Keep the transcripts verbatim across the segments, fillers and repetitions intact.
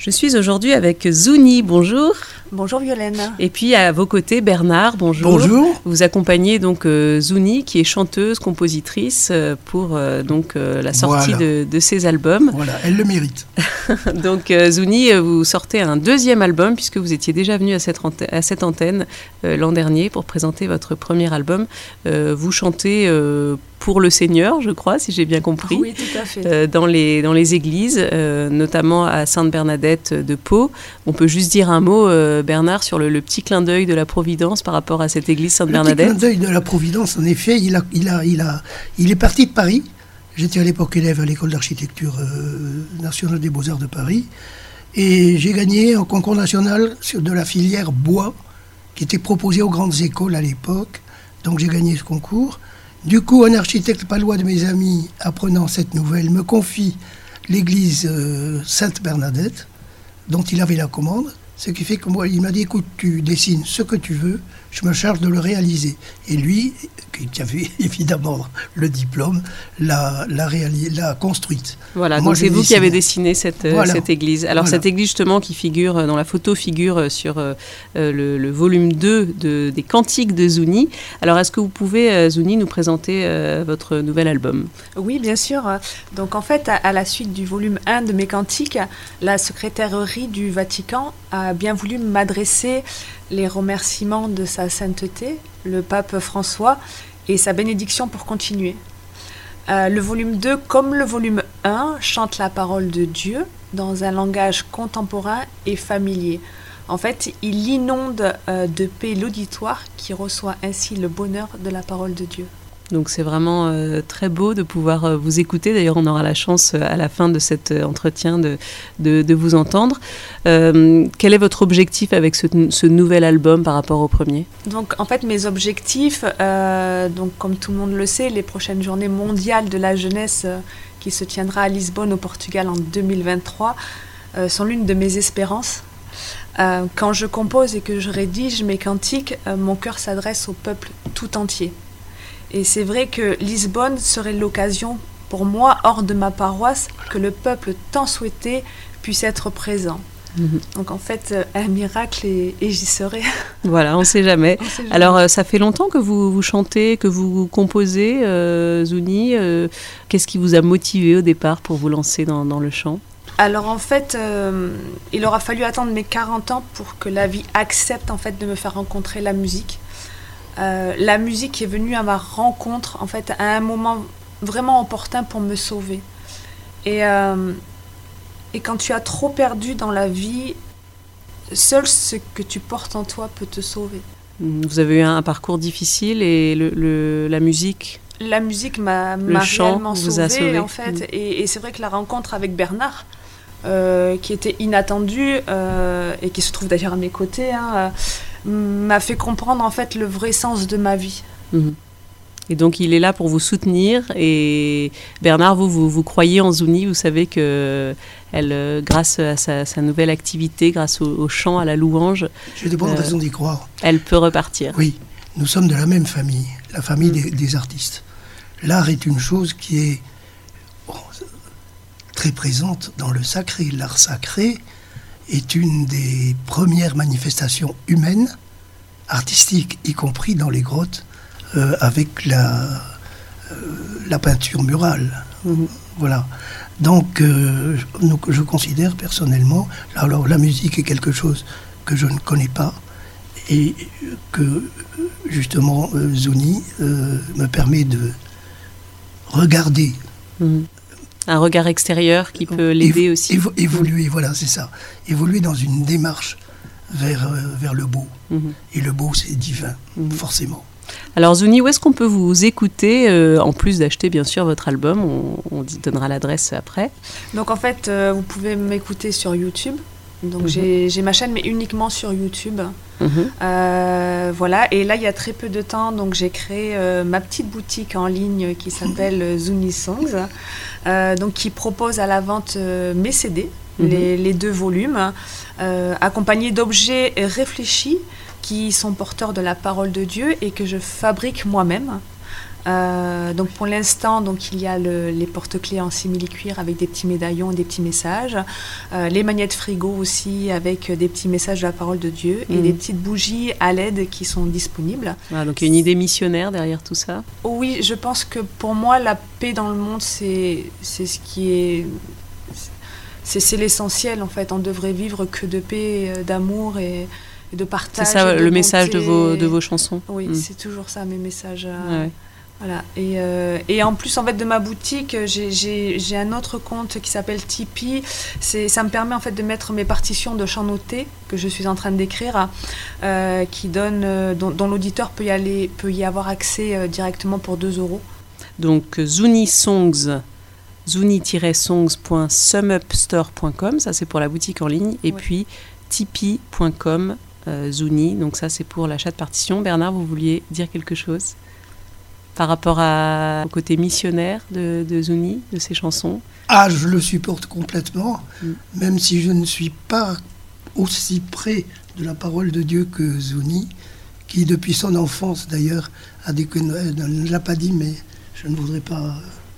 Je suis aujourd'hui avec Zouni, bonjour. Bonjour Violaine. Et puis à vos côtés Bernard, bonjour. Bonjour. Vous accompagnez donc euh, Zouni qui est chanteuse, compositrice euh, pour euh, donc euh, la sortie voilà. de, de ses albums. Voilà, elle le mérite. Donc euh, Zouni, vous sortez un deuxième album puisque vous étiez déjà venu à cette, ante- à cette antenne euh, l'an dernier pour présenter votre premier album. Euh, vous chantez euh, pour le Seigneur, je crois, si j'ai bien compris. Oui, tout à fait. Euh, dans, les, dans les églises, euh, notamment à Sainte-Bernadette de Pau. On peut juste dire un mot, euh, Bernard, sur le, le petit clin d'œil de la Providence par rapport à cette église Sainte-Bernadette. Le petit clin d'œil de la Providence, en effet, il, a, il, a, il, a, il est parti de Paris. J'étais à l'époque élève à l'école d'architecture euh, nationale des Beaux-Arts de Paris. Et j'ai gagné un concours national sur de la filière bois, qui était proposé aux grandes écoles à l'époque. Donc j'ai gagné ce concours. Du coup, un architecte palois de mes amis, apprenant cette nouvelle, me confie l'église euh, Sainte-Bernadette, dont il avait la commande. Ce qui fait que moi, il m'a dit, écoute, tu dessines ce que tu veux, je me charge de le réaliser. Et lui, qui avait évidemment le diplôme, l'a, l'a, réalis- l'a construite. Voilà, Moi, donc c'est j'ai vous qui dessiné. avez dessiné cette, euh, Voilà. cette église. Alors Voilà. cette église justement qui figure, euh, dont la photo figure euh, sur euh, euh, le, le volume deux de, des Cantiques de Zouni. Alors est-ce que vous pouvez, euh, Zouni, nous présenter euh, votre nouvel album ? Oui, bien sûr. Donc en fait, à, à la suite du volume un de mes cantiques, la secrétairerie du Vatican a bien voulu m'adresser les remerciements de sa sainteté, le pape François, et sa bénédiction pour continuer. Euh, le volume deux, comme le volume un, chante la parole de Dieu dans un langage contemporain et familier. En fait, il inonde euh, de paix l'auditoire qui reçoit ainsi le bonheur de la parole de Dieu. Donc c'est vraiment euh, très beau de pouvoir euh, vous écouter. D'ailleurs, on aura la chance euh, à la fin de cet euh, entretien de, de, de vous entendre. Euh, quel est votre objectif avec ce, ce nouvel album par rapport au premier ? Donc en fait mes objectifs, euh, donc comme tout le monde le sait, les prochaines journées mondiales de la jeunesse euh, qui se tiendra à Lisbonne au Portugal en deux mille vingt-trois euh, sont l'une de mes espérances. Euh, quand je compose et que je rédige mes cantiques, euh, mon cœur s'adresse au peuple tout entier. Et c'est vrai que Lisbonne serait l'occasion pour moi, hors de ma paroisse, que le peuple tant souhaité puisse être présent. Mmh. Donc en fait, un miracle et, et j'y serai. Voilà, on ne sait jamais. On sait jamais. Alors, euh, ça fait longtemps que vous, vous chantez, que vous composez, euh, Zouni. Euh, qu'est-ce qui vous a motivé au départ pour vous lancer dans, dans le chant ? Alors en fait, euh, il aura fallu attendre mes quarante ans pour que la vie accepte en fait de me faire rencontrer la musique. Euh, la musique est venue à ma rencontre en fait à un moment vraiment opportun pour me sauver. Et, euh, et quand tu as trop perdu dans la vie, seul ce que tu portes en toi peut te sauver. Vous avez eu un parcours difficile et le, le, la musique La musique m'a, m'a réellement vous sauvée a sauvé. en fait. Mmh. Et, et c'est vrai que la rencontre avec Bernard, euh, qui était inattendue euh, et qui se trouve d'ailleurs à mes côtés, hein, euh, m'a fait comprendre en fait le vrai sens de ma vie. Mmh. Et donc il est là pour vous soutenir. Et Bernard, vous, vous, vous croyez en Zouni, vous savez que elle, grâce à sa, sa nouvelle activité, grâce au, au chant, à la louange, j'ai de bonnes euh, raisons d'y croire. Elle peut repartir. Oui, nous sommes de la même famille, la famille mmh. des, des artistes. L'art est une chose qui est bon, très présente dans le sacré. L'art sacré est une des premières manifestations humaines, artistiques, y compris dans les grottes, euh, avec la, euh, la peinture murale. Mmh. Voilà. Donc, euh, je, je considère personnellement, alors la musique est quelque chose que je ne connais pas et que, justement, euh, Zouni euh, me permet de regarder. Mmh. Un regard extérieur qui peut l'aider Évo- aussi. Évo- évoluer, mmh. voilà, c'est ça. Évoluer dans une démarche vers, euh, vers le beau. Mmh. Et le beau, c'est divin, mmh. forcément. Alors Zouni, où est-ce qu'on peut vous écouter, euh, en plus d'acheter bien sûr votre album ? On, on donnera l'adresse après. Donc en fait, euh, vous pouvez m'écouter sur YouTube. Donc mmh. j'ai, j'ai ma chaîne, mais uniquement sur YouTube. Mmh. Euh, voilà, et là, il y a très peu de temps, donc j'ai créé euh, ma petite boutique en ligne qui s'appelle Zouni Songs, euh, donc qui propose à la vente euh, mes C D, mmh. les, les deux volumes, euh, accompagnés d'objets réfléchis qui sont porteurs de la parole de Dieu et que je fabrique moi-même. Euh, donc pour l'instant, donc il y a le, les porte-clés en simili-cuir avec des petits médaillons et des petits messages, euh, les magnettes frigo aussi avec des petits messages de la parole de Dieu mmh. et des petites bougies à L E D qui sont disponibles. Ah, donc il y a une idée missionnaire derrière tout ça. Oui, je pense que pour moi la paix dans le monde c'est c'est ce qui est c'est, c'est l'essentiel en fait. On devrait vivre que de paix, d'amour et, et de partage. C'est ça de le bonté. Message de vos de vos chansons. Oui, mmh. c'est toujours ça mes messages. Euh, ah ouais. Voilà. Et, euh, et en plus, en fait, de ma boutique, j'ai, j'ai, j'ai un autre compte qui s'appelle Tipeee. C'est, ça me permet en fait de mettre mes partitions de chants notés que je suis en train d'écrire, euh, qui donne, euh, dont, dont l'auditeur peut y aller, peut y avoir accès euh, directement pour deux euros. Donc Zuni Songs, zuni-songs point sumupstore point com, ça c'est pour la boutique en ligne, et ouais. puis tipeee point com euh, Zuni. Donc ça c'est pour l'achat de partitions. Bernard, vous vouliez dire quelque chose par rapport à, au côté missionnaire de, de Zuni, de ses chansons? Ah, je le supporte complètement, mm. même si je ne suis pas aussi près de la parole de Dieu que Zuni, qui depuis son enfance d'ailleurs a dit que ne l'a pas dit, mais je ne voudrais pas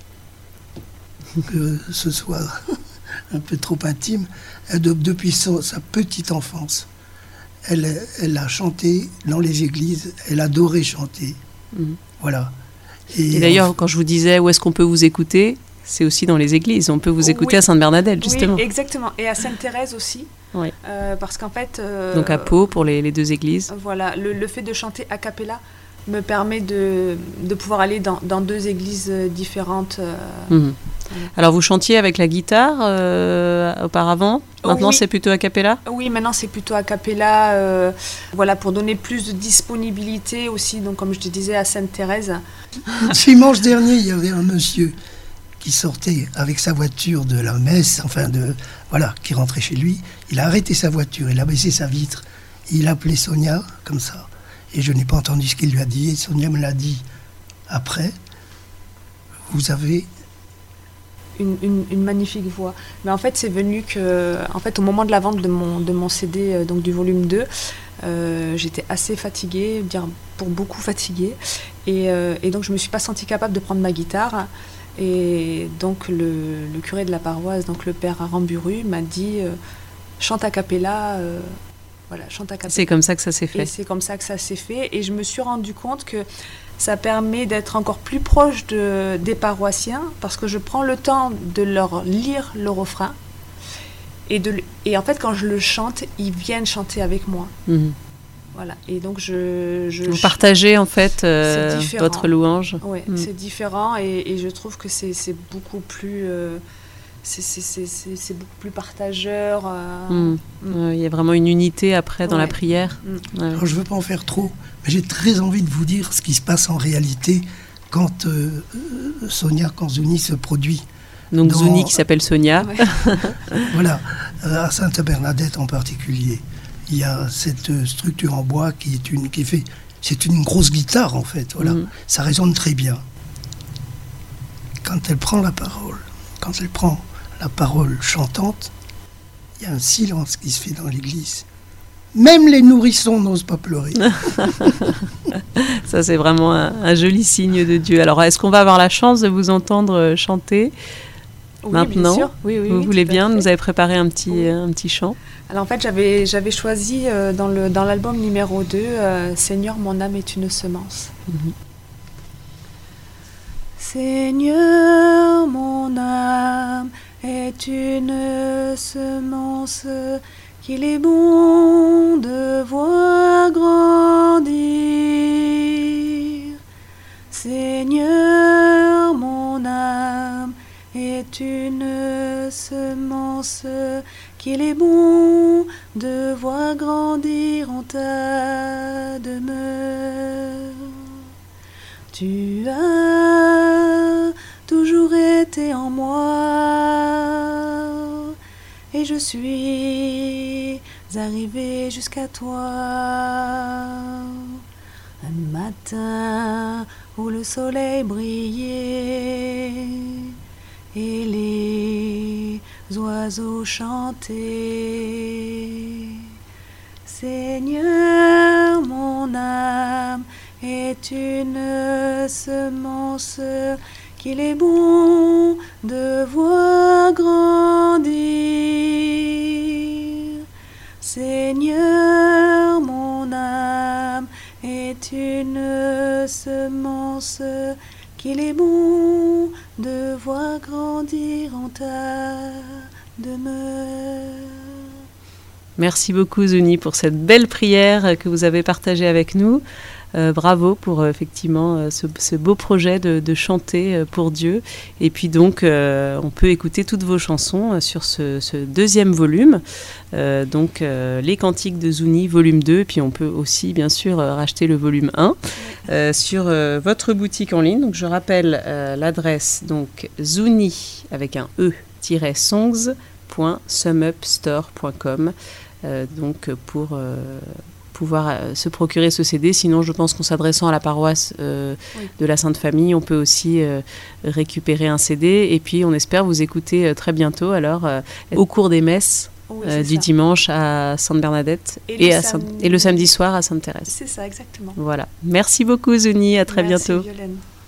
que ce soit un peu trop intime. De, depuis son, sa petite enfance, elle, elle a chanté dans les églises, elle adorait chanter. Mm. Voilà. Et, et d'ailleurs, on... quand je vous disais où est-ce qu'on peut vous écouter, c'est aussi dans les églises. On peut vous écouter oui. à Sainte-Bernadette, justement. Oui, exactement. Et à Sainte-Thérèse aussi. Oui. Euh, parce qu'en fait... Euh, Donc à Pau, pour les, les deux églises. Voilà. Le, le fait de chanter a cappella me permet de, de pouvoir aller dans, dans deux églises différentes. Euh, mmh. Alors, vous chantiez avec la guitare euh, auparavant. Maintenant, oui. c'est plutôt a cappella ? Oui, maintenant, c'est plutôt a cappella. Euh, voilà, pour donner plus de disponibilité aussi. Donc, comme je te disais, à Sainte-Thérèse. Dimanche dernier, il y avait un monsieur qui sortait avec sa voiture de la messe, enfin, de, voilà, qui rentrait chez lui. Il a arrêté sa voiture, il a baissé sa vitre. Il appelait Sonia, comme ça. Et je n'ai pas entendu ce qu'il lui a dit. Et Sonia me l'a dit après. Vous avez... Une, une, une magnifique voix. Mais en fait, c'est venu que, en fait, au moment de la vente de mon, de mon C D, euh, donc du volume deux, euh, j'étais assez fatiguée, dire pour beaucoup fatiguée. Et, euh, et donc, je ne me suis pas sentie capable de prendre ma guitare. Et donc, le, le curé de la paroisse, donc le père Aramburu, m'a dit euh, chante a cappella. Euh, voilà, chante a cappella. C'est comme ça que ça s'est fait. Et c'est comme ça que ça s'est fait. Et je me suis rendu compte que ça permet d'être encore plus proche de, des paroissiens parce que je prends le temps de leur lire le refrain et, de, et en fait quand je le chante, ils viennent chanter avec moi. Mmh. Voilà. Et donc je, je vous partagez en fait euh, votre louange. Oui, mmh. c'est différent et, et je trouve que c'est, c'est beaucoup plus euh, c'est, c'est, c'est, c'est, c'est beaucoup plus partageur. Euh, mmh. Mmh. Euh, il y a vraiment une unité après dans ouais. la prière. Mmh. Ouais. Alors, je ne veux pas en faire trop, mais j'ai très envie de vous dire ce qui se passe en réalité quand euh, Sonia, quand Zuni se produit. Donc dans... Zuni qui s'appelle Sonia. Ouais. Voilà, à Sainte-Bernadette en particulier. Il y a cette structure en bois qui est une, qui fait, c'est une grosse guitare en fait. Voilà, mmh. ça résonne très bien. Quand elle prend la parole, quand elle prend la parole chantante, il y a un silence qui se fait dans l'église. Même les nourrissons n'osent pas pleurer. Ça, c'est vraiment un, un joli signe de Dieu. Alors, est-ce qu'on va avoir la chance de vous entendre chanter oui, maintenant? Bien sûr. Oui, oui, vous oui, voulez bien? Nous avez préparé un petit, oui. un petit chant. Alors, en fait, j'avais, j'avais choisi euh, dans, le, dans l'album numéro deux, euh, « Seigneur, mon âme est une semence mm-hmm. ». Seigneur, mon âme est une semence qu'il est bon de voir grandir. Seigneur, mon âme est une semence qu'il est bon de voir grandir en ta demeure. Tu as toujours été en moi et je suis arrivée jusqu'à toi. Un matin où le soleil brillait et les oiseaux chantaient. Seigneur, mon âme est une semence qu'il est bon de voir grandir. Seigneur, mon âme est une semence qu'il est bon de voir grandir en ta demeure. Merci beaucoup Zouni pour cette belle prière que vous avez partagée avec nous. Euh, bravo pour euh, effectivement euh, ce, ce beau projet de, de chanter euh, pour Dieu. Et puis donc euh, on peut écouter toutes vos chansons euh, sur ce, ce deuxième volume, euh, donc euh, les cantiques de Zouni volume deux. Et puis on peut aussi bien sûr euh, racheter le volume un euh, sur euh, votre boutique en ligne. Donc je rappelle euh, l'adresse, donc Zouni avec un e songs point sumupstore point com, euh, donc pour euh, pouvoir euh, se procurer ce C D. Sinon, je pense qu'en s'adressant à la paroisse euh, oui. de la Sainte Famille, on peut aussi euh, récupérer un C D. Et puis, on espère vous écouter euh, très bientôt, alors, euh, au cours des messes oui, euh, du ça. dimanche à Sainte-Bernadette et, et, à sam- Sainte- et le samedi soir à Sainte-Thérèse. C'est ça, exactement. Voilà. Merci beaucoup, Zouni. À très Merci, bientôt. Violaine.